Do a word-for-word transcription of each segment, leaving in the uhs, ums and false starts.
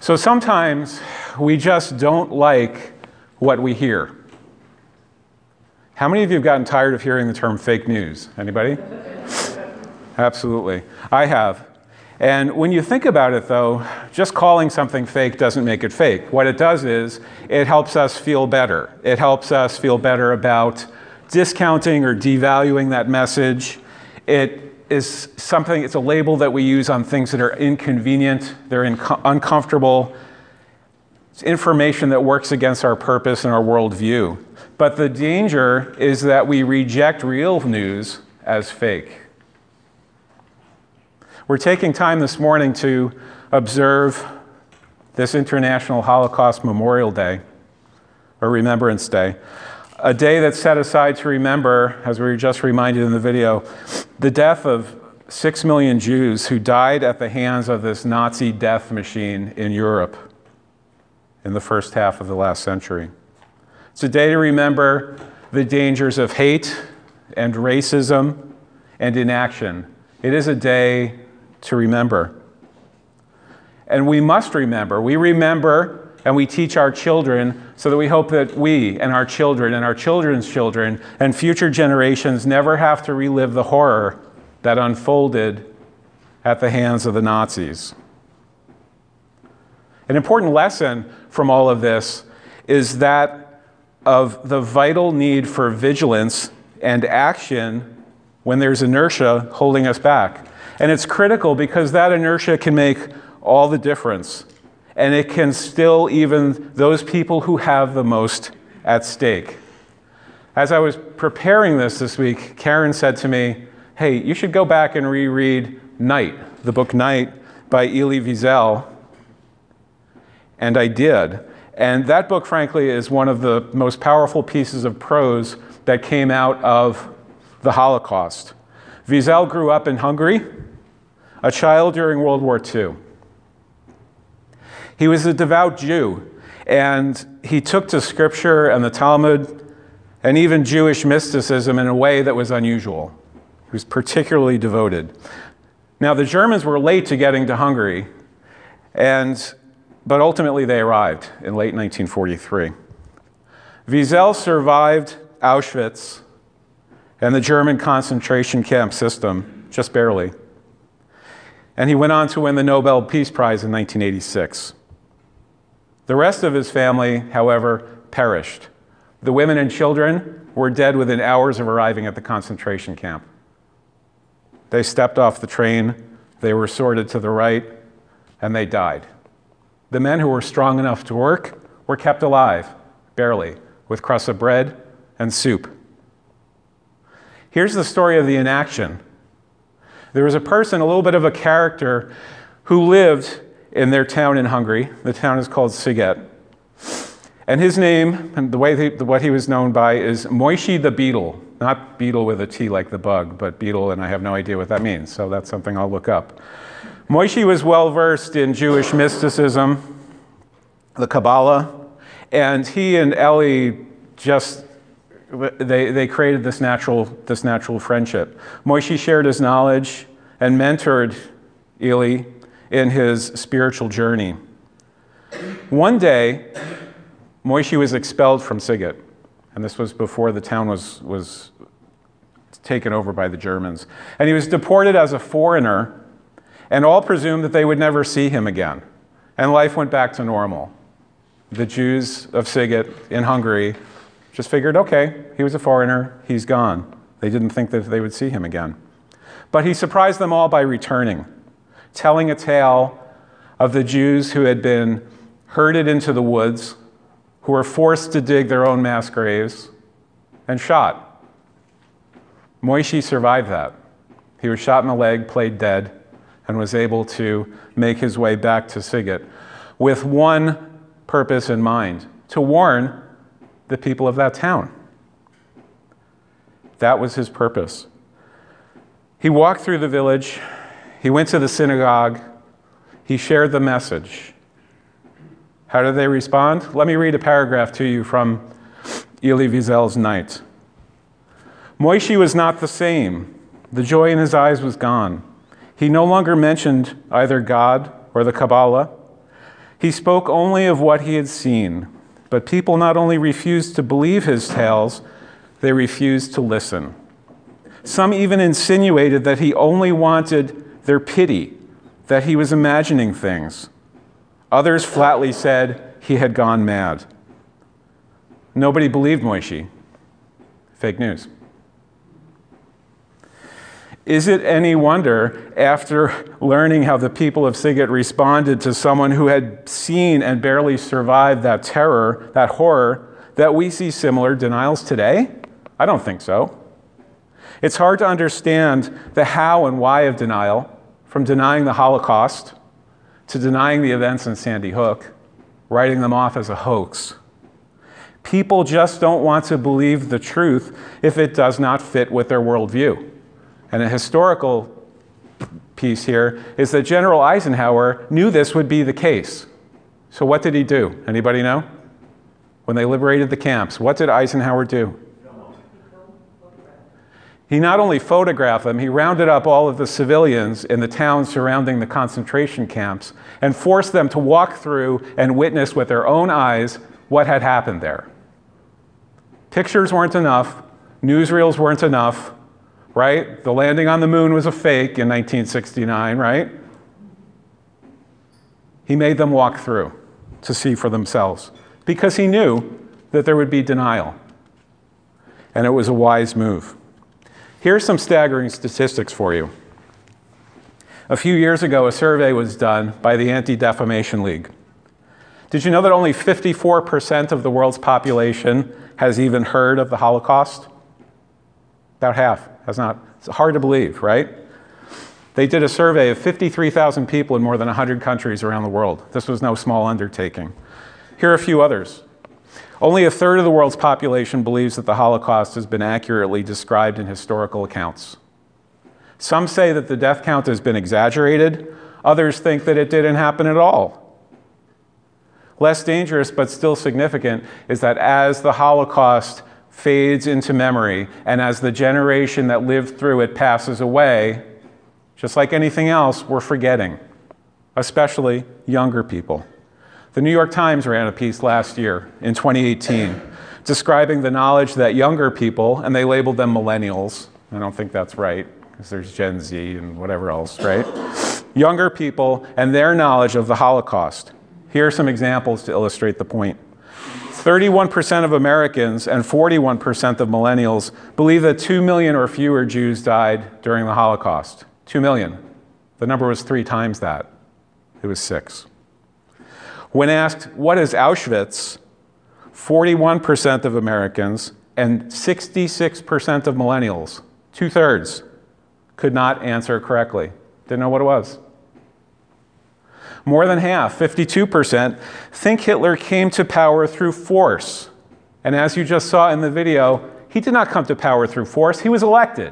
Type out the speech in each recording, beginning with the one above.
So sometimes we just don't like what we hear. How many of you have gotten tired of hearing the term fake news? Anybody? Absolutely. I have. And when you think about it, though, just calling something fake doesn't make it fake. What it does is it helps us feel better. It helps us feel better about discounting or devaluing that message. It is something, it's a label that we use on things that are inconvenient, they're inco- uncomfortable. It's information that works against our purpose and our worldview. But the danger is that we reject real news as fake. We're taking time this morning to observe this International Holocaust Memorial Day, or Remembrance Day, a day that's set aside to remember, as we were just reminded in the video, the death of six million Jews who died at the hands of this Nazi death machine in Europe in the first half of the last century. It's a day to remember the dangers of hate and racism and inaction. It is a day to remember. And we must remember. We remember and we teach our children so that we hope that we and our children and our children's children and future generations never have to relive the horror that unfolded at the hands of the Nazis. An important lesson from all of this is that of the vital need for vigilance and action when there's inertia holding us back. And it's critical because that inertia can make all the difference. And it can still even those people who have the most at stake. As I was preparing this this week, Karen said to me, hey, you should go back and reread Night, the book Night by Elie Wiesel. And I did. And that book, frankly, is one of the most powerful pieces of prose that came out of the Holocaust. Wiesel grew up in Hungary, a child during World War Two. He was a devout Jew, and he took to Scripture and the Talmud and even Jewish mysticism in a way that was unusual. He was particularly devoted. Now, the Germans were late to getting to Hungary, and, but ultimately they arrived in late nineteen forty-three. Wiesel survived Auschwitz and the German concentration camp system, just barely. And he went on to win the Nobel Peace Prize in nineteen eighty-six. The rest of his family, however, perished. The women and children were dead within hours of arriving at the concentration camp. They stepped off the train, they were sorted to the right, and they died. The men who were strong enough to work were kept alive, barely, with crusts of bread and soup. Here's the story of the inaction. There was a person, a little bit of a character, who lived in their town in Hungary. The town is called Sziget. And his name, and the way he, what he was known by, is Moishe the Beetle. Not beetle with a T like the bug, but beetle, and I have no idea what that means, so that's something I'll look up. Moishe was well-versed in Jewish mysticism, the Kabbalah, and he and Elie just, they, they created this natural, this natural friendship. Moishe shared his knowledge and mentored Elie in his spiritual journey. One day, Moishe was expelled from Sziget, and this was before the town was, was taken over by the Germans. And he was deported as a foreigner, and all presumed that they would never see him again. And life went back to normal. The Jews of Sziget in Hungary just figured, okay, he was a foreigner, he's gone. They didn't think that they would see him again. But he surprised them all by returning, telling a tale of the Jews who had been herded into the woods, who were forced to dig their own mass graves, and shot. Moishe survived that. He was shot in the leg, played dead, and was able to make his way back to Sziget with one purpose in mind, to warn the people of that town. That was his purpose. He walked through the village, he went to the synagogue, he shared the message. How did they respond? Let me read a paragraph to you from Elie Wiesel's Night. Moishe was not the same. The joy in his eyes was gone. He no longer mentioned either God or the Kabbalah. He spoke only of what he had seen, but people not only refused to believe his tales, they refused to listen. Some even insinuated that he only wanted their pity, that he was imagining things. Others flatly said he had gone mad. Nobody believed Moishi. Fake news. Is it any wonder, after learning how the people of Sighet responded to someone who had seen and barely survived that terror, that horror, that we see similar denials today? I don't think so. It's hard to understand the how and why of denial, from denying the Holocaust to denying the events in Sandy Hook, writing them off as a hoax. People just don't want to believe the truth if it does not fit with their worldview. And a historical piece here is that General Eisenhower knew this would be the case. So what did he do? Anybody know? When they liberated the camps, what did Eisenhower do? He not only photographed them, he rounded up all of the civilians in the towns surrounding the concentration camps and forced them to walk through and witness with their own eyes what had happened there. Pictures weren't enough, newsreels weren't enough, right? The landing on the moon was a fake in nineteen sixty-nine, right? He made them walk through to see for themselves because he knew that there would be denial. And it was a wise move. Here's some staggering statistics for you. A few years ago, a survey was done by the Anti-Defamation League. Did you know that only fifty-four percent of the world's population has even heard of the Holocaust? About half has not. It's hard to believe, right? They did a survey of fifty-three thousand people in more than one hundred countries around the world. This was no small undertaking. Here are a few others. Only a third of the world's population believes that the Holocaust has been accurately described in historical accounts. Some say that the death count has been exaggerated. Others think that it didn't happen at all. Less dangerous, but still significant, is that as the Holocaust fades into memory, and as the generation that lived through it passes away, just like anything else, we're forgetting, especially younger people. The New York Times ran a piece last year, in twenty eighteen, describing the knowledge that younger people, and they labeled them millennials, I don't think that's right, because there's Gen Z and whatever else, right? Younger people and their knowledge of the Holocaust. Here are some examples to illustrate the point. thirty-one percent of Americans and forty-one percent of millennials believe that two million or fewer Jews died during the Holocaust. two million. The number was three times that. It was six. When asked, what is Auschwitz, forty-one percent of Americans and sixty-six percent of millennials, two-thirds, could not answer correctly. Didn't know what it was. More than half, fifty-two percent, think Hitler came to power through force. And as you just saw in the video, he did not come to power through force, he was elected.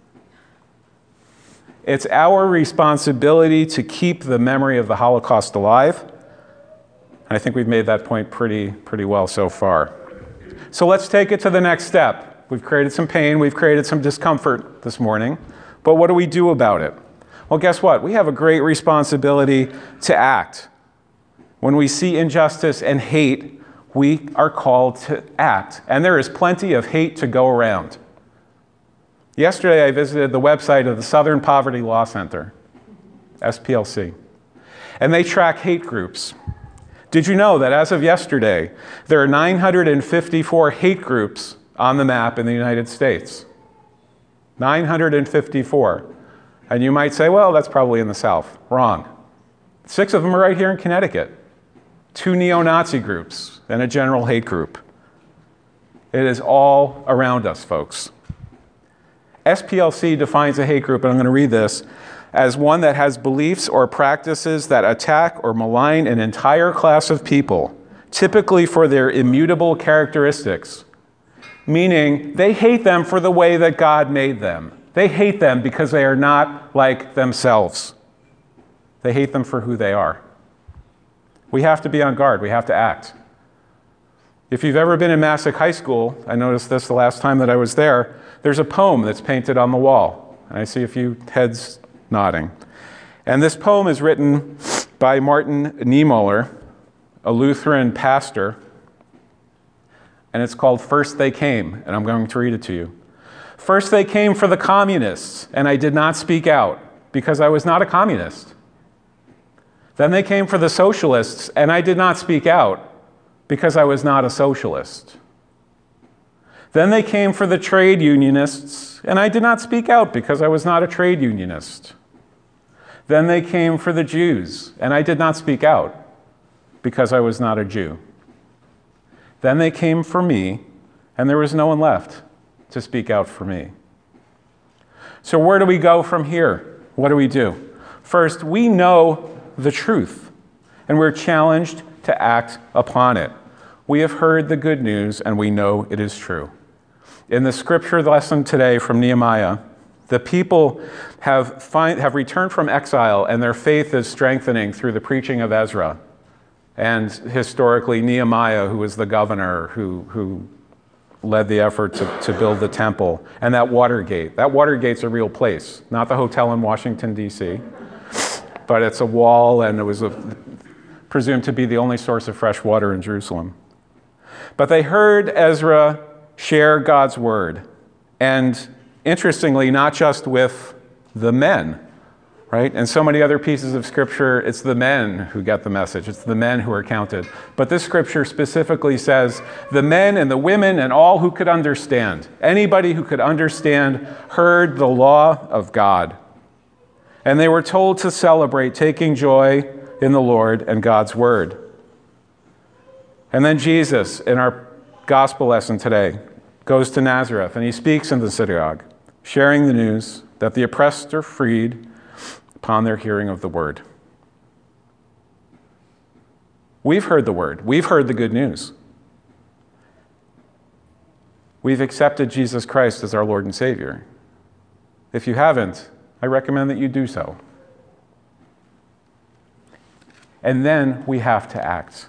It's our responsibility to keep the memory of the Holocaust alive. And I think we've made that point pretty, pretty well so far. So let's take it to the next step. We've created some pain, we've created some discomfort this morning, but what do we do about it? Well, guess what? We have a great responsibility to act. When we see injustice and hate, we are called to act. And there is plenty of hate to go around. Yesterday, I visited the website of the Southern Poverty Law Center, S P L C, and they track hate groups. Did you know that as of yesterday, there are nine hundred fifty-four hate groups on the map in the United States? nine hundred fifty-four. And you might say, well, that's probably in the South. Wrong. Six of them are right here in Connecticut. Two neo-Nazi groups and a general hate group. It is all around us, folks. S P L C defines a hate group, and I'm going to read this, as one that has beliefs or practices that attack or malign an entire class of people, typically for their immutable characteristics, meaning they hate them for the way that God made them. They hate them because they are not like themselves. They hate them for who they are. We have to be on guard. We have to act. If you've ever been in Massac High School, I noticed this the last time that I was there, there's a poem that's painted on the wall. And I see a few heads nodding. And this poem is written by Martin Niemöller, a Lutheran pastor, and it's called First They Came, and I'm going to read it to you. First they came for the communists, and I did not speak out because I was not a communist. Then they came for the socialists, and I did not speak out because I was not a socialist. Then they came for the trade unionists, and I did not speak out because I was not a trade unionist. Then they came for the Jews, and I did not speak out because I was not a Jew. Then they came for me, and there was no one left to speak out for me. So where do we go from here? What do we do? First, we know the truth, and we're challenged to act upon it. We have heard the good news, and we know it is true. In the scripture lesson today from Nehemiah, the people have, find, have returned from exile, and their faith is strengthening through the preaching of Ezra. And historically, Nehemiah, who was the governor who, who led the effort to, to build the temple, and that Watergate. That Watergate's a real place, not the hotel in Washington, D C, but it's a wall, and it was a, presumed to be the only source of fresh water in Jerusalem. But they heard Ezra share God's word, and interestingly, not just with the men, right? And so many other pieces of scripture, it's the men who get the message. It's the men who are counted. But this scripture specifically says the men and the women and all who could understand, anybody who could understand, heard the law of God. And they were told to celebrate, taking joy in the Lord and God's word. And then Jesus, in our gospel lesson today, goes to Nazareth, and he speaks in the synagogue, sharing the news that the oppressed are freed upon their hearing of the word. We've heard the word. We've heard the good news. We've accepted Jesus Christ as our Lord and Savior. If you haven't, I recommend that you do so. And then we have to act.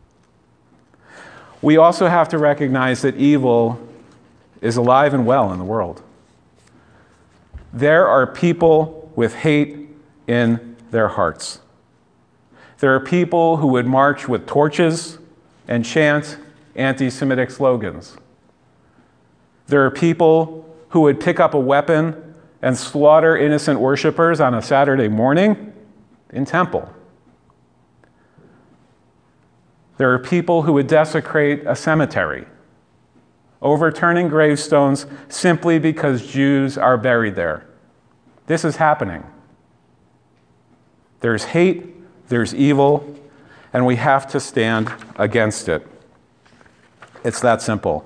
We also have to recognize that evil is alive and well in the world. There are people with hate in their hearts. There are people who would march with torches and chant anti-Semitic slogans. There are people who would pick up a weapon and slaughter innocent worshipers on a Saturday morning in temple. There are people who would desecrate a cemetery, overturning gravestones simply because Jews are buried there. This is happening. There's hate, there's evil, and we have to stand against it. It's that simple.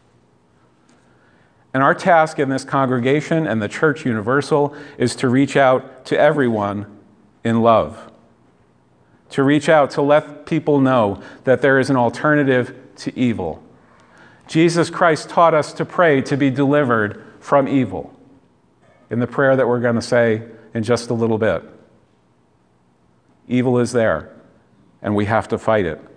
And our task in this congregation and the Church Universal is to reach out to everyone in love. To reach out, to let people know that there is an alternative to evil. Jesus Christ taught us to pray to be delivered from evil in the prayer that we're going to say in just a little bit. Evil is there, and we have to fight it.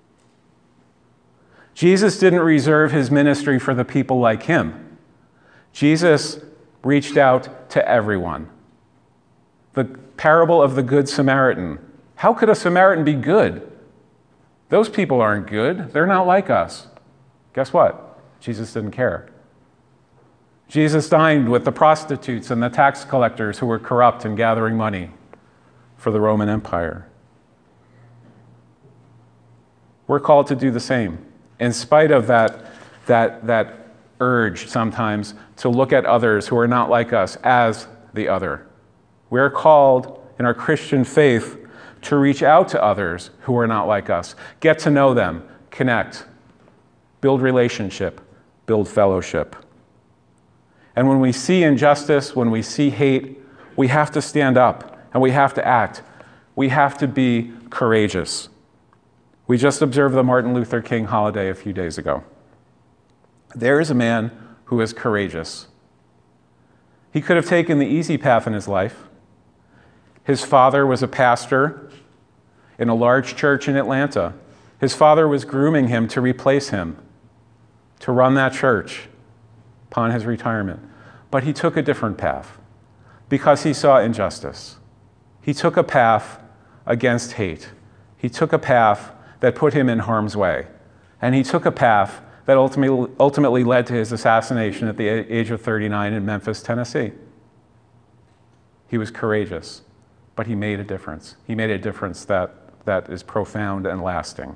Jesus didn't reserve his ministry for the people like him. Jesus reached out to everyone. The parable of the Good Samaritan. How could a Samaritan be good? Those people aren't good. They're not like us. Guess what? Jesus didn't care. Jesus dined with the prostitutes and the tax collectors who were corrupt and gathering money for the Roman Empire. We're called to do the same, in spite of that, that, that urge sometimes to look at others who are not like us as the other. We're called in our Christian faith to reach out to others who are not like us, get to know them, connect, build relationship, build fellowship. And when we see injustice, when we see hate, we have to stand up and we have to act. We have to be courageous. We just observed the Martin Luther King holiday a few days ago. There is a man who is courageous. He could have taken the easy path in his life. His father was a pastor in a large church in Atlanta. His father was grooming him to replace him, to run that church upon his retirement. But he took a different path because he saw injustice. He took a path against hate. He took a path that put him in harm's way. And he took a path that ultimately, ultimately led to his assassination at the age of thirty-nine in Memphis, Tennessee. He was courageous, but he made a difference. He made a difference that, that is profound and lasting.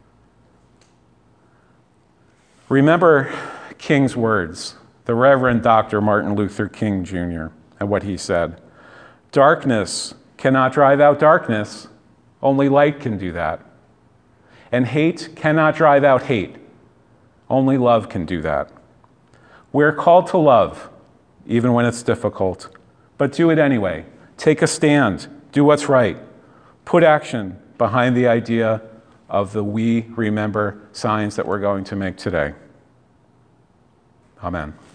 Remember King's words, the Reverend Doctor Martin Luther King Junior, and what he said. Darkness cannot drive out darkness. Only light can do that. And hate cannot drive out hate. Only love can do that. We're called to love, even when it's difficult, but do it anyway. Take a stand. Do what's right. Put action behind the idea of the we remember signs that we're going to make today. Amen.